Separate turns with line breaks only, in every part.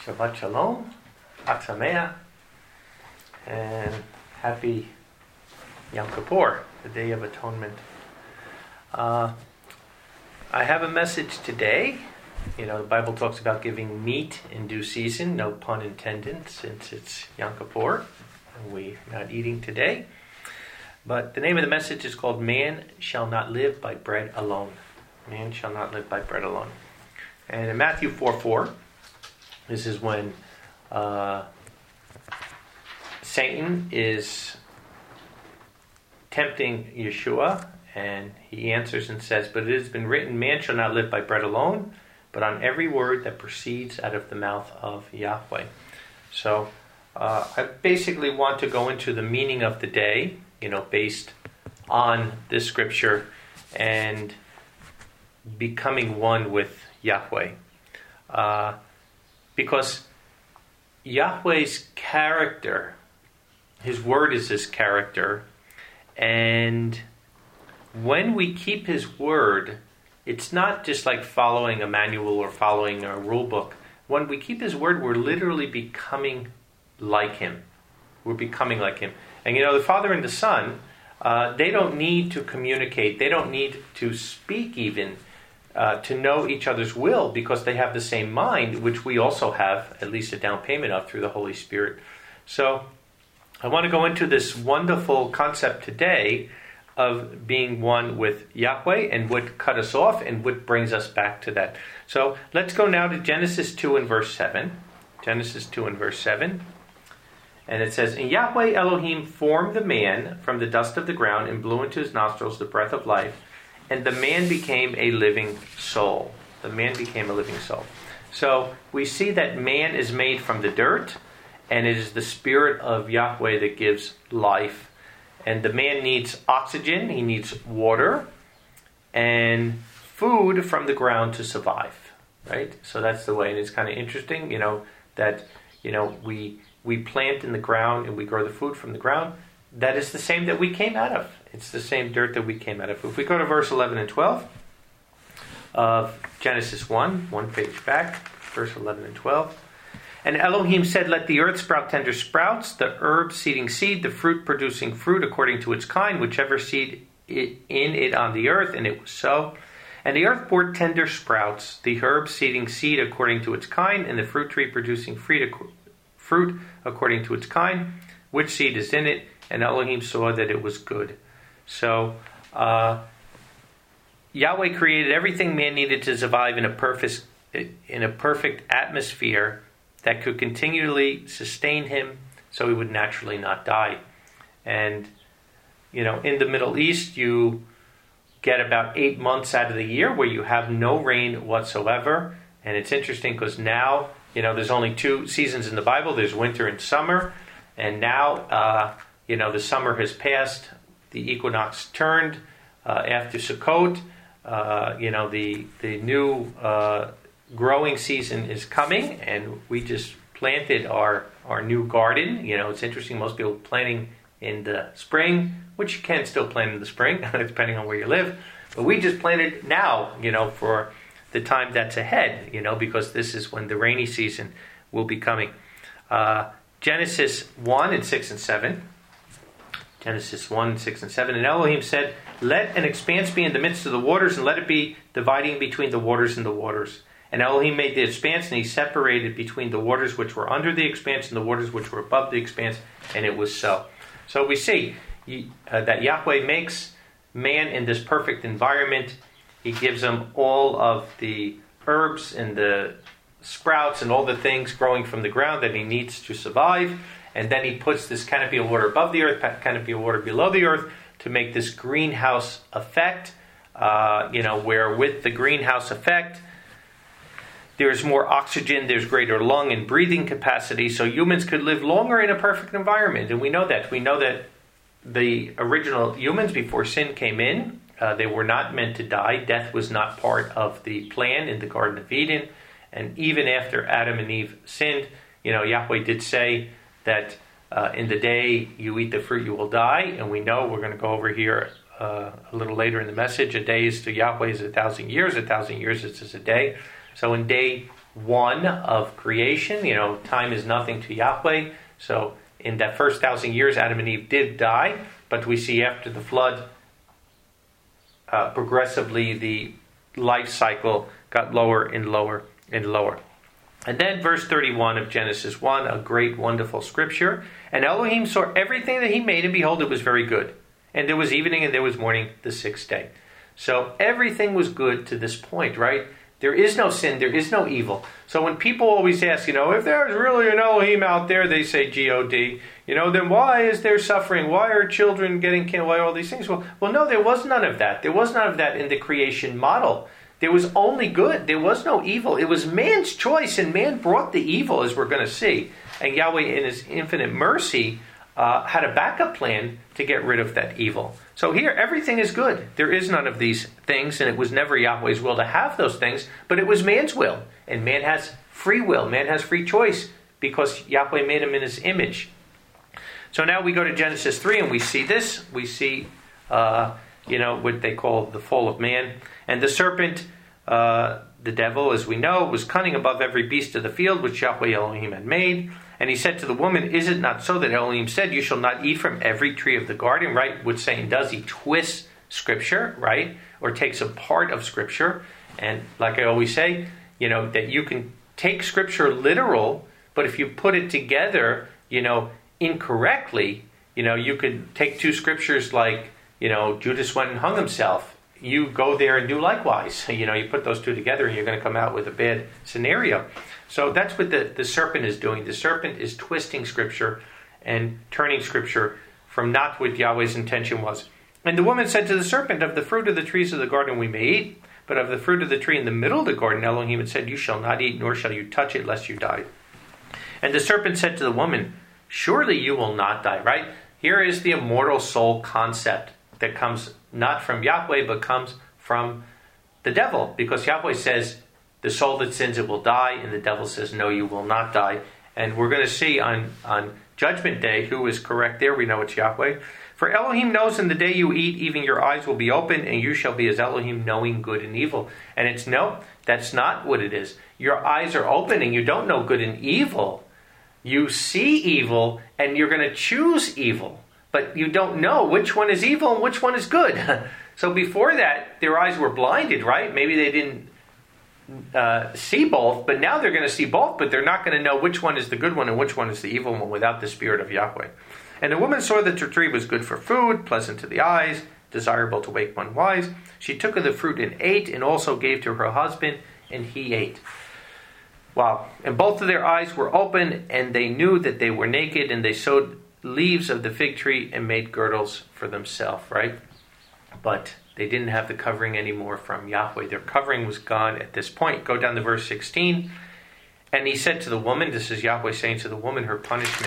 Shabbat Shalom, Chag Sameach, and happy Yom Kippur, the Day of Atonement. I have a message today. You know, the Bible talks about giving meat in due season, no pun intended, since it's Yom Kippur, and we're not eating today. But the name of the message is called Man Shall Not Live by Bread Alone. Man shall not live by bread alone. And in Matthew 4:4, this is when Satan is tempting Yeshua, and he answers and says, "But it has been written, man shall not live by bread alone, but on every word that proceeds out of the mouth of Yahweh." So I basically want to go into the meaning of the day, based on this scripture and becoming one with Yahweh. Because Yahweh's character, His word is His character, and when we keep His word, it's not just like following a manual or following a rule book. When we keep His word, we're literally becoming like Him. We're becoming like Him. And the Father and the Son, they don't need to communicate. They don't need to speak even to know each other's will, because they have the same mind, which we also have at least a down payment of through the Holy Spirit. So I want to go into this wonderful concept today of being one with Yahweh and what cut us off and what brings us back to that. So let's go now to Genesis 2 and verse 7. Genesis 2 and verse 7. And it says, "And Yahweh Elohim formed the man from the dust of the ground and blew into his nostrils the breath of life, and the man became a living soul." The man became a living soul. So we see that man is made from the dirt, and it is the Spirit of Yahweh that gives life. And the man needs oxygen, he needs water, and food from the ground to survive. Right? So that's the way. And it's kind of interesting, that we plant in the ground and we grow the food from the ground. That is the same that we came out of. It's the same dirt that we came out of. If we go to verse 11 and 12 of Genesis 1, one page back, verse 11 and 12. "And Elohim said, let the earth sprout tender sprouts, the herb seeding seed, the fruit producing fruit according to its kind, whichever seed in it on the earth. And it was so. And the earth bore tender sprouts, the herb seeding seed according to its kind, and the fruit tree producing fruit according to its kind, which seed is in it. And Elohim saw that it was good." So Yahweh created everything man needed to survive in a perfect atmosphere that could continually sustain him, so he would naturally not die. And in the Middle East, you get about 8 months out of the year where you have no rain whatsoever. And it's interesting because now there's only 2 seasons in the Bible. There's winter and summer. And now, the summer has passed. The equinox turned after Sukkot. The new growing season is coming. And we just planted our new garden. It's interesting. Most people planting in the spring, which you can still plant in the spring, depending on where you live. But we just planted now, for the time that's ahead, because this is when the rainy season will be coming. Genesis 1 and 6 and 7. Genesis 1, 6 and 7. "And Elohim said, let an expanse be in the midst of the waters, and let it be dividing between the waters and the waters. And Elohim made the expanse, and he separated between the waters which were under the expanse and the waters which were above the expanse, and it was so." So we see that Yahweh makes man in this perfect environment. He gives him all of the herbs and the sprouts and all the things growing from the ground that he needs to survive. And then he puts this canopy of water above the earth, canopy of water below the earth, to make this greenhouse effect, where with the greenhouse effect, there's more oxygen, there's greater lung and breathing capacity, so humans could live longer in a perfect environment. And we know that. We know that the original humans, before sin came in, they were not meant to die. Death was not part of the plan in the Garden of Eden. And even after Adam and Eve sinned, Yahweh did say that in the day you eat the fruit, you will die. And we know, we're going to go over here a little later in the message, a day is to Yahweh is 1,000 years. 1,000 years is a day. So in day one of creation. Time is nothing to Yahweh. So in that first 1,000 years, Adam and Eve did die. But we see after the flood, progressively the life cycle got lower and lower and lower. And then verse 31 of Genesis 1, a great, wonderful scripture. And Elohim saw everything that he made, and behold, it was very good. And there was evening and there was morning the sixth day. So everything was good to this point, right? There is no sin, there is no evil. So when people always ask, if there's really an Elohim out there, they say G-O-D, then why is there suffering? Why are children getting killed? Why all these things? Well, no, there was none of that. There was none of that in the creation model. There was only good. There was no evil. It was man's choice, and man brought the evil, as we're going to see. And Yahweh, in his infinite mercy, had a backup plan to get rid of that evil. So here, everything is good. There is none of these things, and it was never Yahweh's will to have those things, but it was man's will. And man has free will. Man has free choice because Yahweh made him in his image. So now we go to Genesis 3, and we see this. We see, what they call the fall of man. And the serpent, the devil, as we know, was cunning above every beast of the field which Yahweh Elohim had made. And he said to the woman, is it not so that Elohim said, you shall not eat from every tree of the garden, right? What Satan does, he twists Scripture, right? Or takes a part of Scripture. And like I always say, that you can take Scripture literal, but if you put it together, incorrectly, you could take two Scriptures like, Judas went and hung himself. You go there and do likewise. You put those two together and you're going to come out with a bad scenario. So that's what the serpent is doing. The serpent is twisting Scripture and turning Scripture from not what Yahweh's intention was. And the woman said to the serpent, of the fruit of the trees of the garden we may eat, but of the fruit of the tree in the middle of the garden Elohim had said, you shall not eat, nor shall you touch it, lest you die. And the serpent said to the woman, surely you will not die, right? Here is the immortal soul concept that comes not from Yahweh, but comes from the devil. Because Yahweh says, the soul that sins, it will die. And the devil says, no, you will not die. And we're going to see on Judgment Day who is correct there. We know it's Yahweh. For Elohim knows in the day you eat, even your eyes will be open, and you shall be as Elohim, knowing good and evil. And it's no, that's not what it is. Your eyes are open and you don't know good and evil. You see evil and you're going to choose evil. But you don't know which one is evil and which one is good. So before that, their eyes were blinded, right? Maybe they didn't see both, but now they're going to see both, but they're not going to know which one is the good one and which one is the evil one without the Spirit of Yahweh. And the woman saw that the tree was good for food, pleasant to the eyes, desirable to make one wise. She took of the fruit and ate, and also gave to her husband, and he ate. Wow. And both of their eyes were open, and they knew that they were naked, and they sewed leaves of the fig tree and made girdles for themselves, right? But they didn't have the covering anymore from Yahweh. Their covering was gone at this point. Go down to verse 16. And he said to the woman, this is Yahweh saying to the woman, her punishment,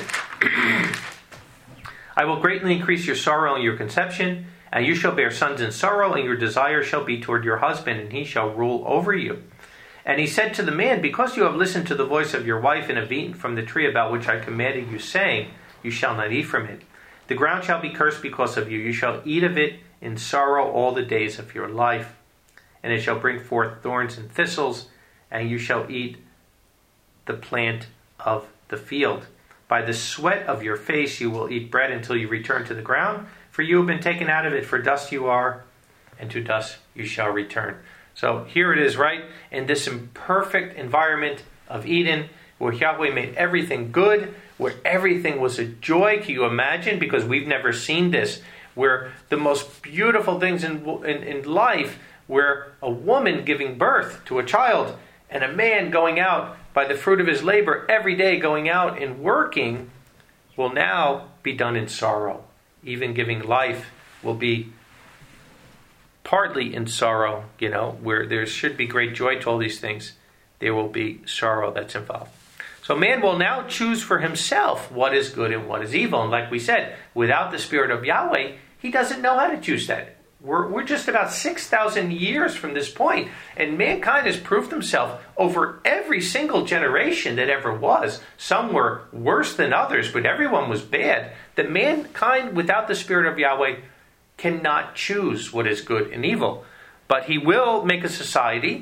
I will greatly increase your sorrow and your conception, and you shall bear sons in sorrow, and your desire shall be toward your husband, and he shall rule over you. And he said to the man, because you have listened to the voice of your wife and have eaten from the tree about which I commanded you, saying, you shall not eat from it. The ground shall be cursed because of you. You shall eat of it in sorrow all the days of your life. And it shall bring forth thorns and thistles, and you shall eat the plant of the field. By the sweat of your face you will eat bread until you return to the ground, for you have been taken out of it, for dust you are, and to dust you shall return. So here it is, right? In this imperfect environment of Eden, where Yahweh made everything good, where everything was a joy. Can you imagine? Because we've never seen this. Where the most beautiful things in life, where a woman giving birth to a child and a man going out by the fruit of his labor every day, going out and working, will now be done in sorrow. Even giving life will be partly in sorrow, where there should be great joy to all these things. There will be sorrow that's involved. So man will now choose for himself what is good and what is evil. And like we said, without the Spirit of Yahweh, he doesn't know how to choose that. We're just about 6,000 years from this point, and mankind has proved himself over every single generation that ever was. Some were worse than others, but everyone was bad. That mankind, without the Spirit of Yahweh, cannot choose what is good and evil. But he will make a society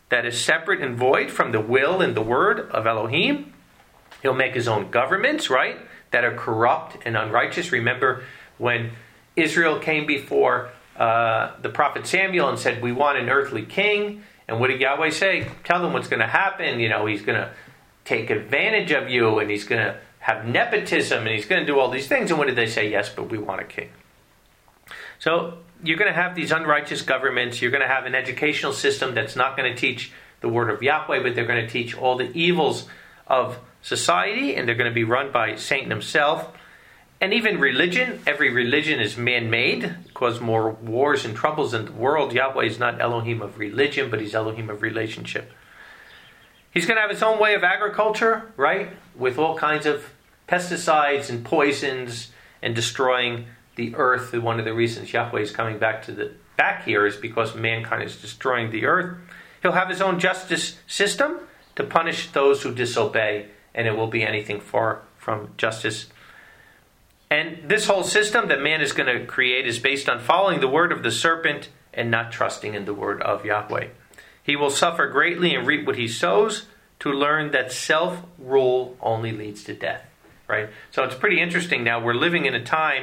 that is separate and void from the will and the word of Elohim. He'll make his own governments, right, that are corrupt and unrighteous. Remember when Israel came before the prophet Samuel and said, we want an earthly king. And what did Yahweh say? Tell them what's going to happen. He's going to take advantage of you, and he's going to have nepotism, and he's going to do all these things. And what did they say? Yes, but we want a king. So you're going to have these unrighteous governments. You're going to have an educational system that's not going to teach the word of Yahweh, but they're going to teach all the evils of society, and they're going to be run by Satan himself. And even religion, every religion is man-made, cause more wars and troubles in the world. Yahweh is not Elohim of religion, but he's Elohim of relationship. He's going to have his own way of agriculture, right? With all kinds of pesticides and poisons and destroying the earth. One of the reasons Yahweh is coming back here is because mankind is destroying the earth. He'll have his own justice system to punish those who disobey, and it will be anything far from justice. And this whole system that man is going to create is based on following the word of the serpent and not trusting in the word of Yahweh. He will suffer greatly and reap what he sows, to learn that self-rule only leads to death. Right? So it's pretty interesting now. We're living in a time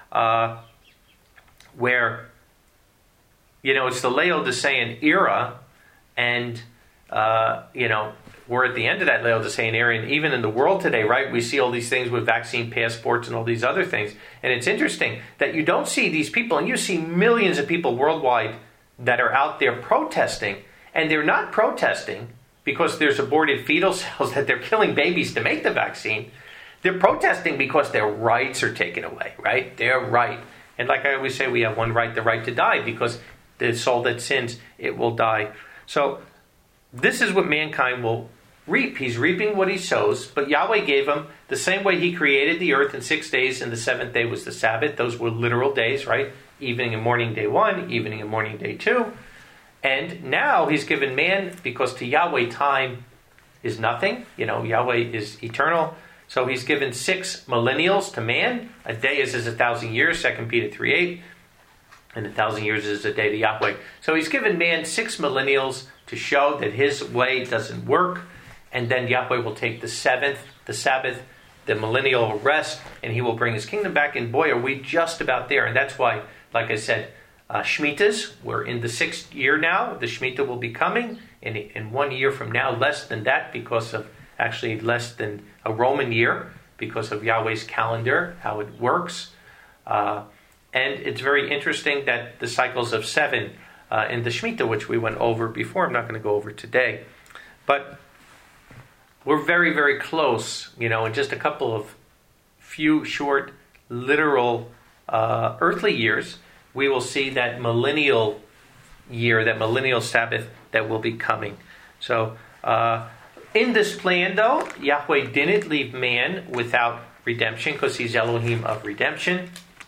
where, it's the Laodicean era, and, we're at the end of that Laodicean era, and even in the world today, right, we see all these things with vaccine passports and all these other things. And it's interesting that you don't see these people, and you see millions of people worldwide that are out there protesting, and they're not protesting because there's aborted fetal cells that they're killing babies to make the vaccine. They're protesting because their rights are taken away, right? Their right. And like I always say, we have one right, the right to die, because the soul that sins, it will die. So this is what mankind will reap. He's reaping what he sows, but Yahweh gave him the same way he created the earth in 6 days, and the seventh day was the Sabbath. Those were literal days, right? Evening and morning, day 1, evening and morning, day 2. And now he's given man, because to Yahweh time is nothing. Yahweh is eternal. So he's given 6 millennials to man. A day is as 1,000 years, 2 Peter 3:8. And 1,000 years is a day to Yahweh. So he's given man 6 millennials to show that his way doesn't work. And then Yahweh will take the Sabbath, the millennial rest, and he will bring his kingdom back. And boy, are we just about there. And that's why, like I said, Shemitas, we're in the 6th year now. The Shemitah will be coming in 1 year from now, less than that, because of actually less than a Roman year, because of Yahweh's calendar, how it works. And it's very interesting that the cycles of 7 in the Shemitah, which we went over before, I'm not going to go over today. But we're very, very close, in just a couple of few short, literal, earthly years, we will see that millennial year, that millennial Sabbath that will be coming. So, in this plan, though, Yahweh didn't leave man without redemption, because he's Elohim of redemption.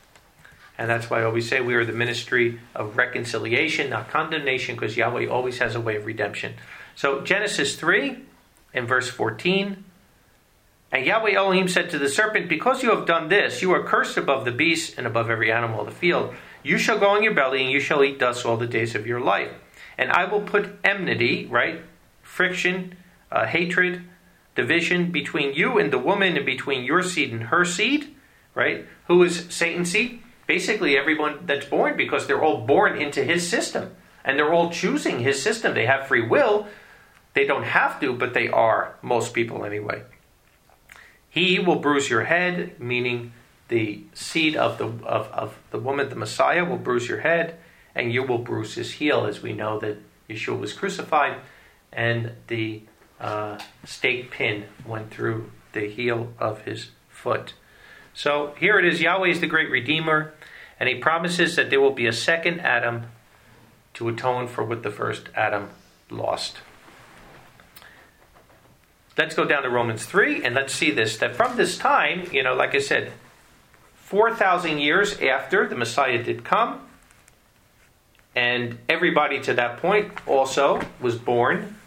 And that's why I always say we are the ministry of reconciliation, not condemnation, because Yahweh always has a way of redemption. So Genesis 3 and verse 14. And Yahweh Elohim said to the serpent, because you have done this, you are cursed above the beasts and above every animal of the field. You shall go on your belly, and you shall eat dust all the days of your life. And I will put enmity, right? Friction, hatred, division between you and the woman, and between your seed and her seed, right? Who is Satan's seed? Basically everyone that's born, because they're all born into his system. And they're all choosing his system. They have free will. They don't have to, but they are. Most people anyway. He will bruise your head, meaning the seed of the woman, the Messiah, will bruise your head, and you will bruise his heel, as we know that Yeshua was crucified, and the stake pin went through the heel of his foot. So here it is, Yahweh is the great Redeemer, and he promises that there will be a second Adam to atone for what the first Adam lost. Let's go down to Romans 3, and let's see this, that from this time, like I said, 4,000 years after the Messiah did come, and everybody to that point also was born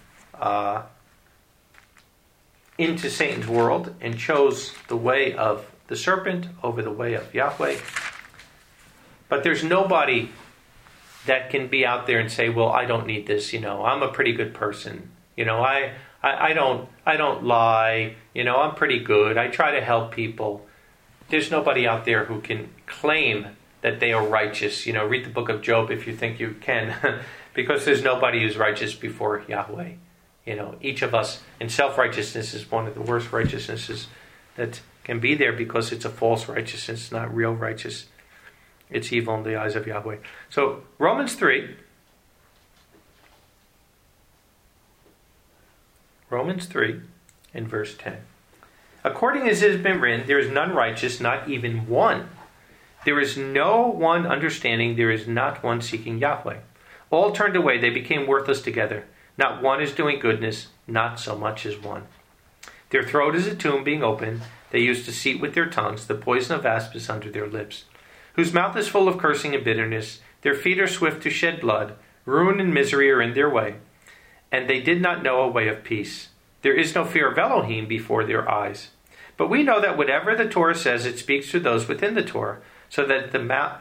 into Satan's world and chose the way of the serpent over the way of Yahweh. But there's nobody that can be out there and say, well, I don't need this, I'm a pretty good person. I don't lie, I'm pretty good. I try to help people. There's nobody out there who can claim that they are righteous. Read the book of Job if you think you can, because there's nobody who's righteous before Yahweh. Each of us in self-righteousness is one of the worst righteousnesses that can be there, because it's a false righteousness, not real righteous. It's evil in the eyes of Yahweh. So Romans 3 and verse 10. According as it has been written, there is none righteous, not even one. There is no one understanding, there is not one seeking Yahweh. All turned away, they became worthless together. Not one is doing goodness, not so much as one. Their throat is a tomb being opened. They use deceit with their tongues. The poison of asp is under their lips. Whose mouth is full of cursing and bitterness. Their feet are swift to shed blood. Ruin and misery are in their way. And they did not know a way of peace. There is no fear of Elohim before their eyes. But we know that whatever the Torah says, it speaks to those within the Torah, so that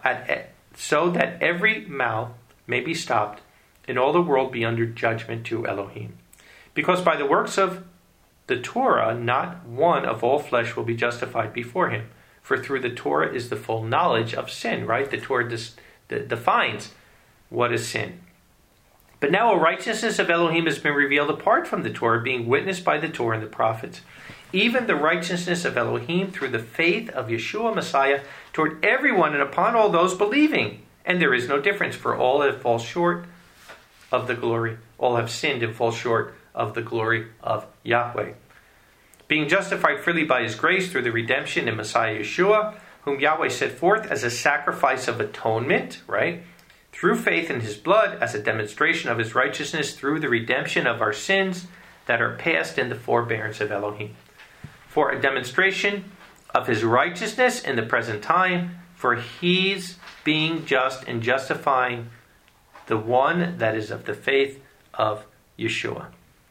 every mouth may be stopped, and all the world be under judgment to Elohim. Because by the works of the Torah, not one of all flesh will be justified before him. For through the Torah is the full knowledge of sin, right? The Torah defines what is sin. But now a righteousness of Elohim has been revealed apart from the Torah, being witnessed by the Torah and the prophets. Even the righteousness of Elohim through the faith of Yeshua Messiah toward everyone and upon all those believing. And there is no difference, for all have fall short of the glory. All have sinned and fall short of the glory of Yahweh. Being justified freely by his grace through the redemption in Messiah Yeshua, whom Yahweh set forth as a sacrifice of atonement, right? Through faith in his blood as a demonstration of his righteousness through the redemption of our sins that are past in the forbearance of Elohim. For a demonstration of his righteousness in the present time, for he's being just and justifying the one that is of the faith of Yeshua.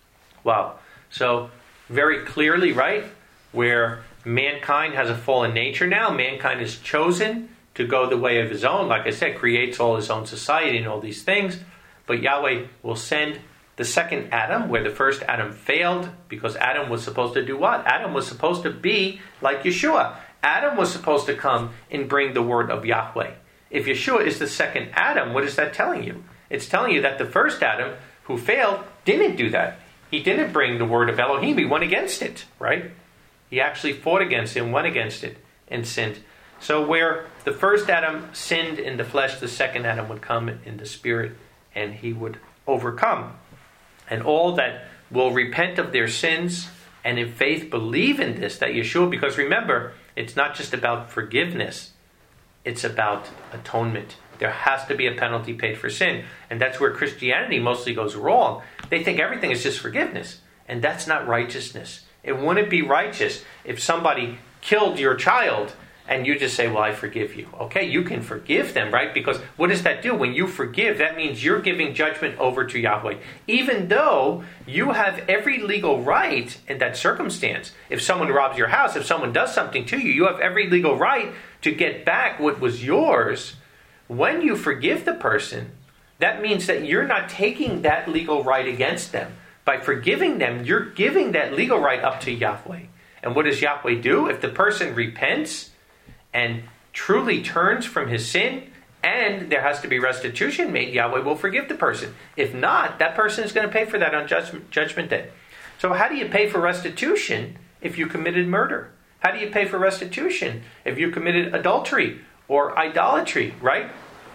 Wow. So very clearly, right, where mankind has a fallen nature now, mankind is chosen to go the way of his own. Like I said, creates all his own society and all these things. But Yahweh will send the second Adam, where the first Adam failed, because Adam was supposed to do what? Adam was supposed to be like Yeshua. Adam was supposed to come and bring the word of Yahweh. If Yeshua is the second Adam, what is that telling you? It's telling you that the first Adam, who failed, didn't do that. He didn't bring the word of Elohim. He went against it, right? He actually fought against it and went against it and sinned. So where the first Adam sinned in the flesh, the second Adam would come in the spirit and he would overcome. And all that will repent of their sins and in faith believe in this, that Yeshua, because remember, it's not just about forgiveness, it's about atonement. There has to be a penalty paid for sin. And that's where Christianity mostly goes wrong. They think everything is just forgiveness. And that's not righteousness. It wouldn't be righteous if somebody killed your child and you just say, well, I forgive you. Okay, you can forgive them, right? Because what does that do? When you forgive, that means you're giving judgment over to Yahweh. Even though you have every legal right in that circumstance. If someone robs your house, if someone does something to you, you have every legal right to get back what was yours. When you forgive the person, that means that you're not taking that legal right against them. By forgiving them, you're giving that legal right up to Yahweh. And what does Yahweh do? If the person repents and truly turns from his sin, and there has to be restitution made, Yahweh will forgive the person. If not, that person is going to pay for that on judgment day. So how do you pay for restitution if you committed murder? How do you pay for restitution if you committed adultery or idolatry, right?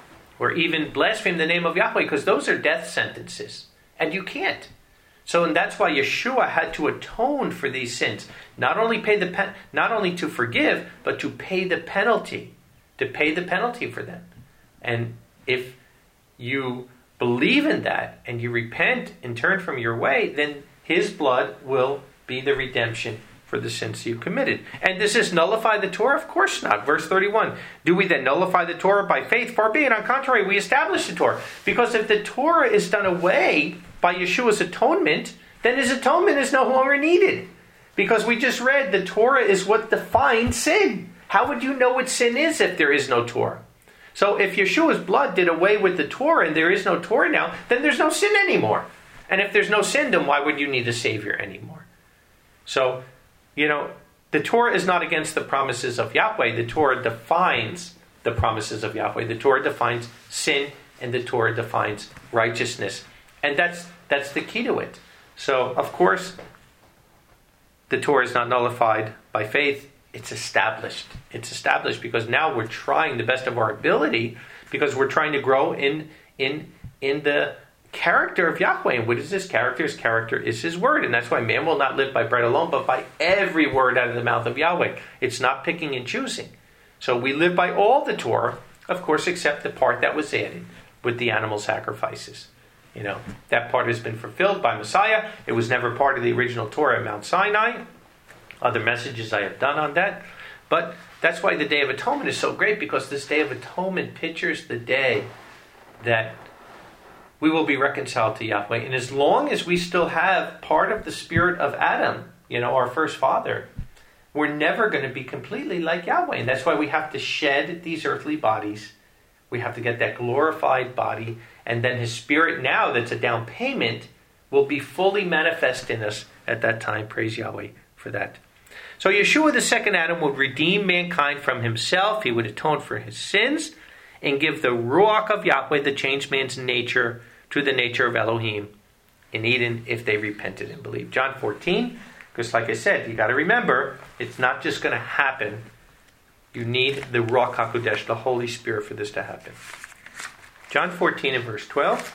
Or even blaspheme the name of Yahweh, because those are death sentences. And you can't. So, and that's why Yeshua had to atone for these sins. Not only to forgive, but to pay the penalty. To pay the penalty for them. And if you believe in that, and you repent and turn from your way, then his blood will be the redemption for the sins you committed. And does this nullify the Torah? Of course not. Verse 31. Do we then nullify the Torah by faith? Far be it. On the contrary, we establish the Torah. Because if the Torah is done away by Yeshua's atonement, then his atonement is no longer needed. Because we just read the Torah is what defines sin. How would you know what sin is if there is no Torah? So if Yeshua's blood did away with the Torah and there is no Torah now, then there's no sin anymore. And if there's no sin, then why would you need a Savior anymore? So, the Torah is not against the promises of Yahweh. The Torah defines the promises of Yahweh. The Torah defines sin, and the Torah defines righteousness. And that's the key to it. So, of course, the Torah is not nullified by faith. It's established. It's established because now we're trying the best of our ability, because we're trying to grow in the character of Yahweh. And what is this character? His character is His word. And that's why man will not live by bread alone, but by every word out of the mouth of Yahweh. It's not picking and choosing. So we live by all the Torah, of course, except the part that was added with the animal sacrifices. That part has been fulfilled by Messiah. It was never part of the original Torah at Mount Sinai. Other messages I have done on that. But that's why the Day of Atonement is so great, because this Day of Atonement pictures the day that we will be reconciled to Yahweh. And as long as we still have part of the spirit of Adam, our first father, we're never going to be completely like Yahweh. And that's why we have to shed these earthly bodies. We have to get that glorified body. And then His Spirit, now that's a down payment, will be fully manifest in us at that time. Praise Yahweh for that. So Yeshua, the second Adam, would redeem mankind from himself. He would atone for his sins and give the Ruach of Yahweh, the changed man's nature, to the nature of Elohim in Eden if they repented and believed. John 14, because like I said, you got to remember, it's not just going to happen. You need the Ruach HaKodesh, the Holy Spirit, for this to happen. John 14 and verse 12.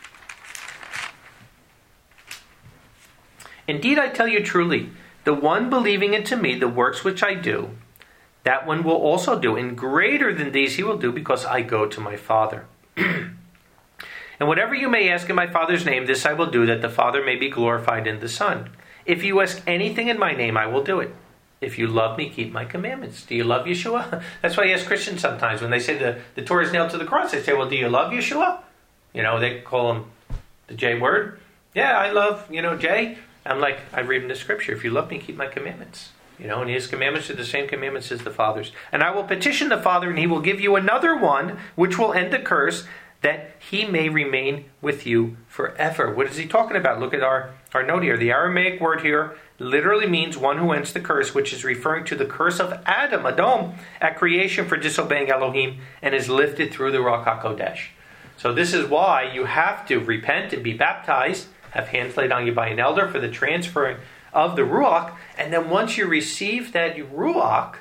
Indeed, I tell you truly, the one believing into me, the works which I do, that one will also do, and greater than these he will do, because I go to my Father. And whatever you may ask in my Father's name, this I will do, that the Father may be glorified in the Son. If you ask anything in my name, I will do it. If you love me, keep my commandments. Do you love Yeshua? That's why I ask Christians sometimes, when they say the Torah is nailed to the cross, they say, well, do you love Yeshua? They call him the J word. Yeah, I love, J. I'm like, I read in the scripture, if you love me, keep my commandments. And His commandments are the same commandments as the Father's. And I will petition the Father, and He will give you another one, which will end the curse, that He may remain with you forever. What is He talking about? Look at our note here. The Aramaic word here literally means one who ends the curse, which is referring to the curse of Adam, at creation for disobeying Elohim, and is lifted through the Ruach HaKodesh. So this is why you have to repent and be baptized, have hands laid on you by an elder for the transferring of the Ruach, and then once you receive that Ruach,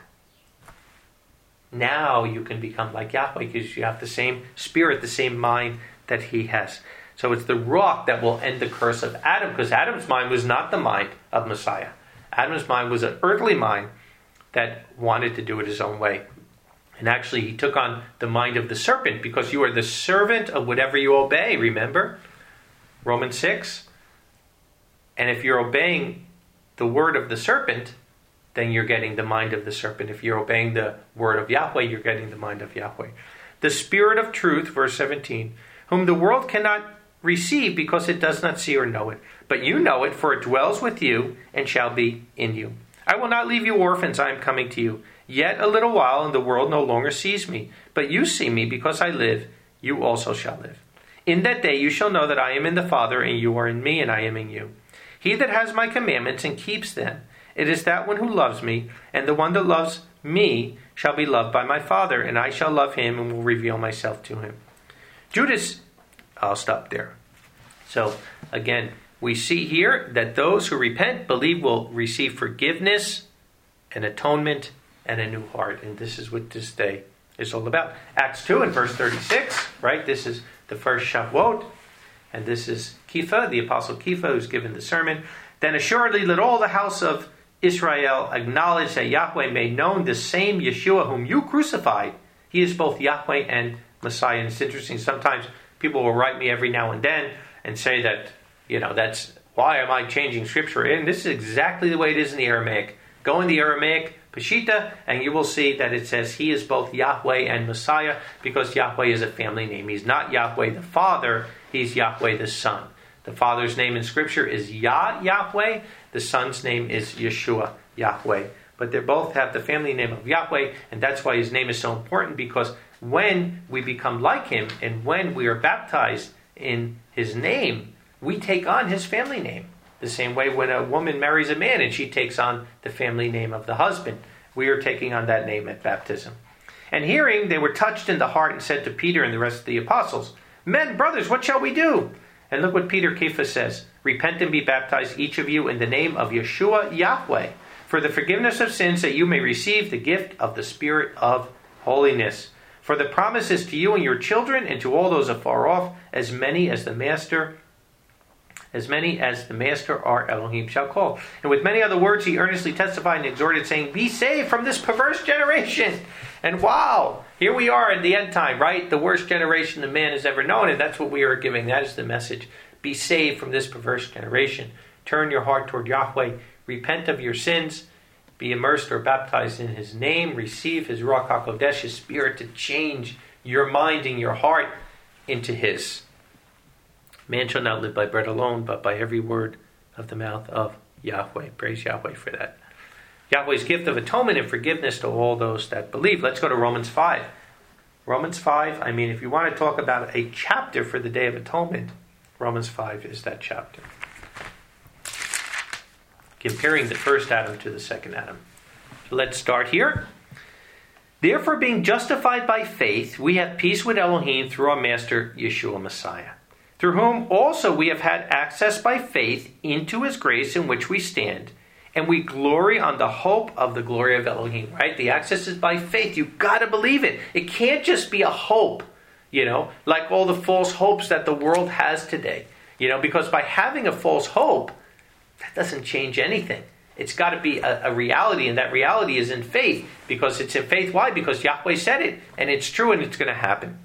now you can become like Yahweh, because you have the same spirit, the same mind that He has. So it's the Ruach that will end the curse of Adam, because Adam's mind was not the mind of Messiah. Adam's mind was an earthly mind that wanted to do it his own way. And actually, he took on the mind of the serpent, because you are the servant of whatever you obey, remember? Romans 6. And if you're obeying the word of the serpent, then you're getting the mind of the serpent. If you're obeying the word of Yahweh, you're getting the mind of Yahweh. The Spirit of truth, verse 17, whom the world cannot receive because it does not see or know it. But you know it, for it dwells with you and shall be in you. I will not leave you orphans, I am coming to you. Yet a little while, and the world no longer sees me. But you see me, because I live, you also shall live. In that day you shall know that I am in the Father, and you are in me, and I am in you. He that has my commandments and keeps them, it is that one who loves me, and the one that loves me shall be loved by my Father, and I shall love him and will reveal myself to him. Judas, I'll stop there. So, again, we see here that those who repent, believe, will receive forgiveness and atonement and a new heart. And this is what this day is all about. Acts 2 and verse 36, right? This is the first Shavuot. And this is Kepha, the Apostle Kepha, who's given the sermon. Then assuredly let all the house of Israel acknowledge that Yahweh made known the same Yeshua whom you crucified. He is both Yahweh and Messiah. And it's interesting, sometimes people will write me every now and then and say that, that's why am I changing scripture? And this is exactly the way it is in the Aramaic. Go in the Aramaic Peshitta, and you will see that it says He is both Yahweh and Messiah, because Yahweh is a family name. He's not Yahweh the Father, He's Yahweh the Son. The Father's name in Scripture is Yahweh. The Son's name is Yeshua, Yahweh. But they both have the family name of Yahweh, and that's why His name is so important, because when we become like him and when we are baptized in his name, we take on his family name. The same way when a woman marries a man and she takes on the family name of the husband, we are taking on that name at baptism. And hearing, they were touched in the heart and said to Peter and the rest of the apostles, "Men, brothers, what shall we do?" And look what Peter Cephas says. "Repent and be baptized, each of you, in the name of Yeshua Yahweh, for the forgiveness of sins, that you may receive the gift of the Spirit of holiness. For the promise is to you and your children, and to all those afar off, as many as the Master our Elohim shall call." And with many other words he earnestly testified and exhorted, saying, "Be saved from this perverse generation." And wow, here we are at the end time, right? The worst generation the man has ever known, and that's what we are giving. That is the message. Be saved from this perverse generation. Turn your heart toward Yahweh. Repent of your sins. Be immersed or baptized in his name. Receive his Ruach HaKodesh, his Spirit, to change your mind and your heart into his. Man shall not live by bread alone, but by every word of the mouth of Yahweh. Praise Yahweh for that. Yahweh's gift of atonement and forgiveness to all those that believe. Let's go to Romans 5. Romans 5, if you want to talk about a chapter for the Day of Atonement, Romans 5 is that chapter. Comparing the first Adam to the second Adam. So let's start here. "Therefore, being justified by faith, we have peace with Elohim through our Master Yeshua Messiah, through whom also we have had access by faith into his grace in which we stand, and we glory on the hope of the glory of Elohim." Right? The access is by faith. You've got to believe it. It can't just be a hope, like all the false hopes that the world has today. Because by having a false hope, that doesn't change anything. It's got to be a reality, and that reality is in faith, because it's in faith. Why? Because Yahweh said it, and it's true, and it's going to happen.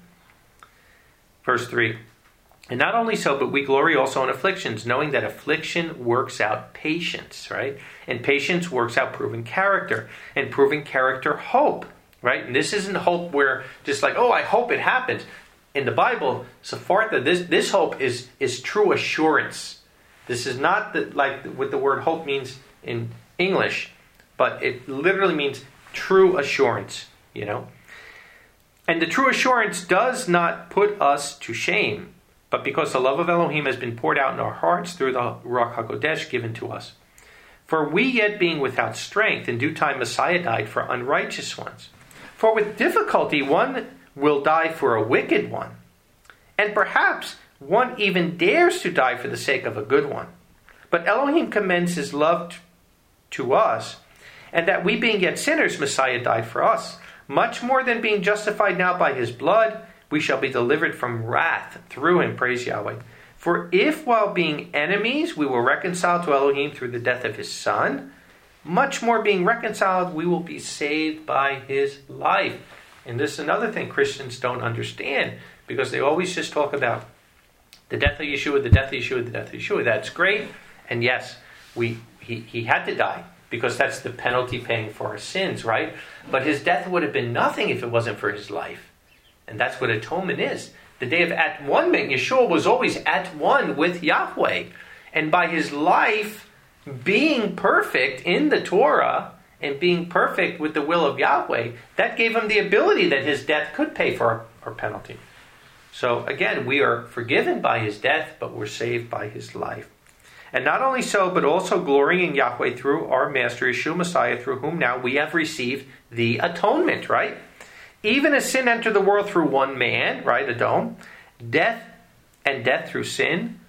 Verse 3. "And not only so, but we glory also in afflictions, knowing that affliction works out patience," right? And patience works out proven character, and proven character hope, right? And this isn't hope where just like, I hope it happens. In the Bible, Sephartha, this hope is true assurance. This is not like what the word hope means in English, but it literally means true assurance, And the true assurance does not put us to shame, but because the love of Elohim has been poured out in our hearts through the Ruach HaKodesh given to us. For we yet being without strength, in due time Messiah died for unrighteous ones. For with difficulty one will die for a wicked one, and perhaps one even dares to die for the sake of a good one. But Elohim commends his love to us, and that we being yet sinners, Messiah died for us. Much more than being justified now by his blood, we shall be delivered from wrath through him. Praise Yahweh. For if while being enemies we were reconciled to Elohim through the death of his Son, much more being reconciled we will be saved by his life. And this is another thing Christians don't understand, because they always just talk about the death of Yeshua, the death of Yeshua, the death of Yeshua. That's great. And yes, he had to die, because that's the penalty paying for our sins, right? But his death would have been nothing if it wasn't for his life. And that's what atonement is. The day of at one-ment, Yeshua was always at one with Yahweh. And by his life being perfect in the Torah and being perfect with the will of Yahweh, that gave him the ability that his death could pay for our penalty. So again, we are forgiven by his death, but we're saved by his life. And not only so, but also glorying in Yahweh through our Master Yeshua Messiah, through whom now we have received the atonement, right? Even as sin entered the world through one man, right, Edom, death through sin,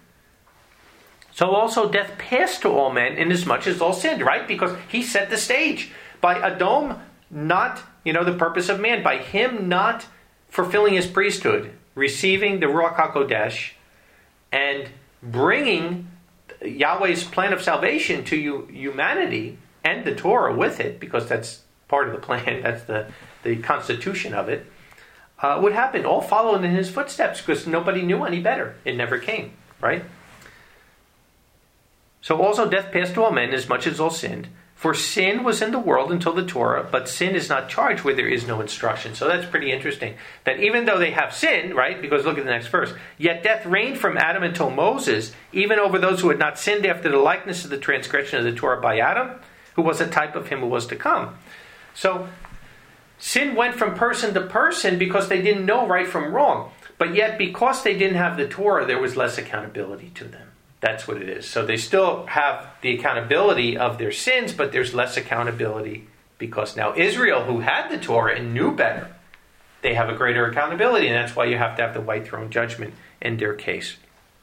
so also death passed to all men inasmuch as all sinned, right? Because he set the stage. By Edom, not, the purpose of man, by him not fulfilling his priesthood, receiving the Ruach HaKodesh, and bringing Yahweh's plan of salvation to humanity and the Torah with it, because that's part of the plan, that's the constitution of it, would happen. All followed in his footsteps, because nobody knew any better. It never came, right? So also death passed to all men as much as all sinned. For sin was in the world until the Torah, but sin is not charged where there is no instruction. So that's pretty interesting. That even though they have sinned, right? Because look at the next verse. Yet death reigned from Adam until Moses, even over those who had not sinned after the likeness of the transgression of the Torah by Adam, who was a type of him who was to come. So Sin went from person to person because they didn't know right from wrong. But yet, because they didn't have the Torah, there was less accountability to them. That's what it is. So they still have the accountability of their sins, but there's less accountability because now Israel, who had the Torah and knew better, they have a greater accountability, and that's why you have to have the white throne judgment in their case.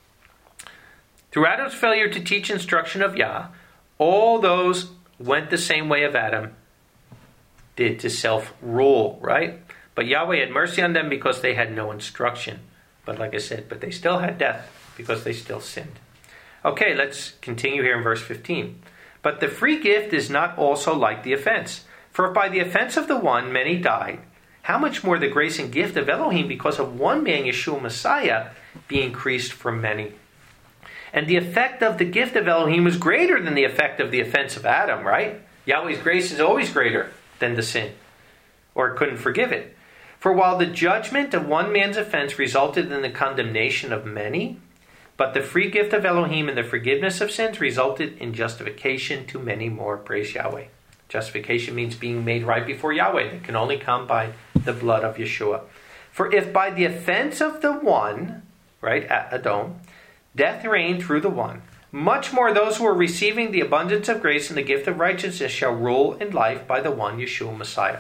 Through Adam's failure to teach instruction of Yah, all those went the same way of Adam did to self-rule, right? But Yahweh had mercy on them because they had no instruction. But like I said, but they still had death because they still sinned. Okay, let's continue here in verse 15. But the free gift is not also like the offense. For if by the offense of the one many died, how much more the grace and gift of Elohim because of one man, Yeshua Messiah, be increased for many. And the effect of the gift of Elohim was greater than the effect of the offense of Adam, right? Yahweh's grace is always greater than the sin, or it couldn't forgive it. For while the judgment of one man's offense resulted in the condemnation of many, but the free gift of Elohim and the forgiveness of sins resulted in justification to many more. Praise Yahweh. Justification means being made right before Yahweh. That can only come by the blood of Yeshua. For if by the offense of the one, right, Adam, death reigned through the one, much more those who are receiving the abundance of grace and the gift of righteousness shall rule in life by the one, Yeshua Messiah.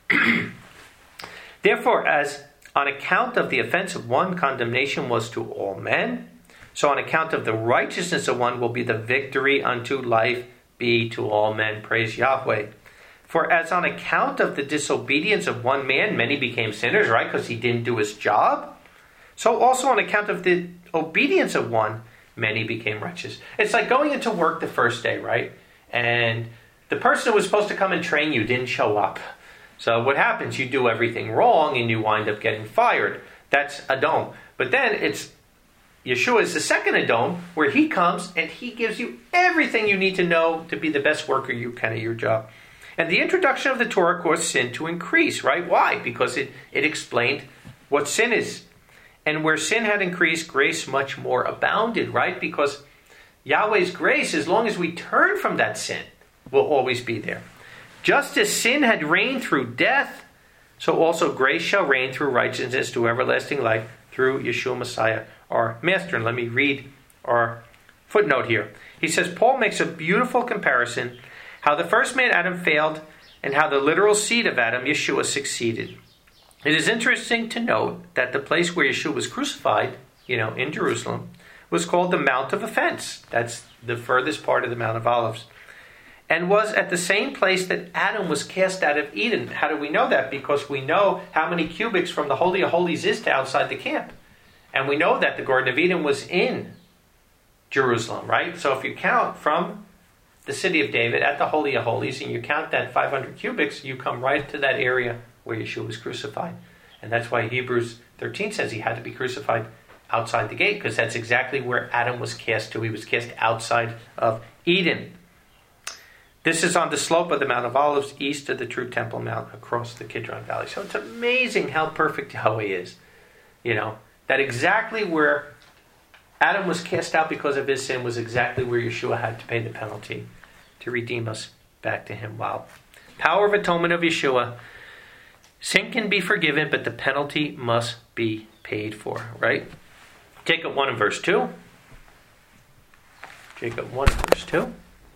Therefore, as on account of the offense of one, condemnation was to all men, so on account of the righteousness of one will be the victory unto life be to all men. Praise Yahweh. For as on account of the disobedience of one man, many became sinners, right? Because he didn't do his job. So also on account of the obedience of one, many became righteous. It's like going into work the first day, right? And the person who was supposed to come and train you didn't show up. So what happens? You do everything wrong and you wind up getting fired. That's Edom. But then it's Yeshua is the second Edom, where he comes and he gives you everything you need to know to be the best worker you can at your job. And the introduction of the Torah caused sin to increase, right? Why? Because it explained what sin is. And where sin had increased, grace much more abounded, right? Because Yahweh's grace, as long as we turn from that sin, will always be there. Just as sin had reigned through death, so also grace shall reign through righteousness to everlasting life through Yeshua Messiah, our Master. And let me read our footnote here. He says, Paul makes a beautiful comparison, how the first man Adam failed and how the literal seed of Adam, Yeshua, succeeded. It is interesting to note that the place where Yeshua was crucified, in Jerusalem, was called the Mount of Offense. That's the furthest part of the Mount of Olives. And was at the same place that Adam was cast out of Eden. How do we know that? Because we know how many cubits from the Holy of Holies is to outside the camp. And we know that the Garden of Eden was in Jerusalem, right? So if you count from the city of David at the Holy of Holies and you count that 500 cubits, you come right to that area where Yeshua was crucified. And that's why Hebrews 13 says he had to be crucified outside the gate, because that's exactly where Adam was cast to. He was cast outside of Eden. This is on the slope of the Mount of Olives, east of the true Temple Mount, across the Kidron Valley. So it's amazing how perfect Yahweh is. That exactly where Adam was cast out because of his sin was exactly where Yeshua had to pay the penalty to redeem us back to him. Wow. Power of atonement of Yeshua. Sin can be forgiven, but the penalty must be paid for, right? Jacob 1 and verse 2. Jacob 1 and verse 2.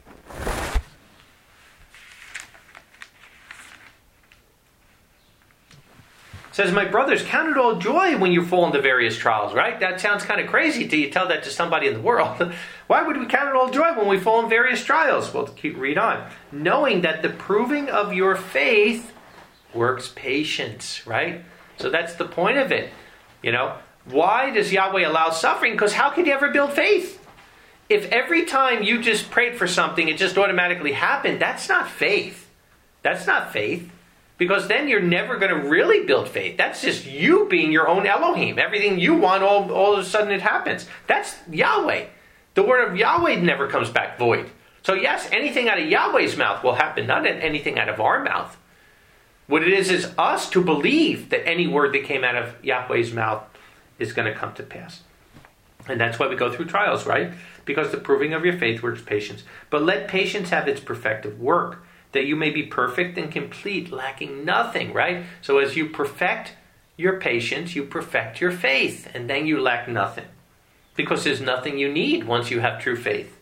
Says, my brothers, count it all joy when you fall into various trials, right? That sounds kind of crazy till you tell that to somebody in the world. Why would we count it all joy when we fall in various trials? Well, read on. Knowing that the proving of your faith works patience, right? So that's the point of it. Why does Yahweh allow suffering? Because how could you ever build faith? If every time you just prayed for something, it just automatically happened, that's not faith. That's not faith. Because then you're never going to really build faith. That's just you being your own Elohim. Everything you want, all of a sudden it happens. That's Yahweh. The word of Yahweh never comes back void. So yes, anything out of Yahweh's mouth will happen, not anything out of our mouth. What it is us to believe that any word that came out of Yahweh's mouth is going to come to pass. And that's why we go through trials, right? Because the proving of your faith works patience. But let patience have its perfective work, that you may be perfect and complete, lacking nothing, right? So as you perfect your patience, you perfect your faith, and then you lack nothing. Because there's nothing you need once you have true faith.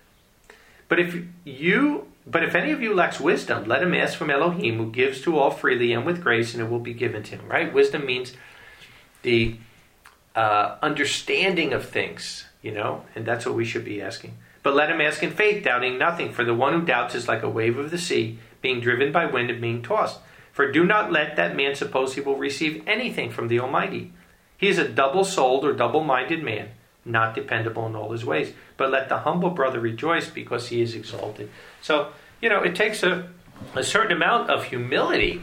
But if any of you lacks wisdom, let him ask from Elohim, who gives to all freely and with grace, and it will be given to him, right? Wisdom means the understanding of things, and that's what we should be asking. But let him ask in faith, doubting nothing, for the one who doubts is like a wave of the sea, being driven by wind and being tossed. For do not let that man suppose he will receive anything from the Almighty. He is a double-souled or double-minded man, not dependable in all his ways. But let the humble brother rejoice because he is exalted. So, it takes a certain amount of humility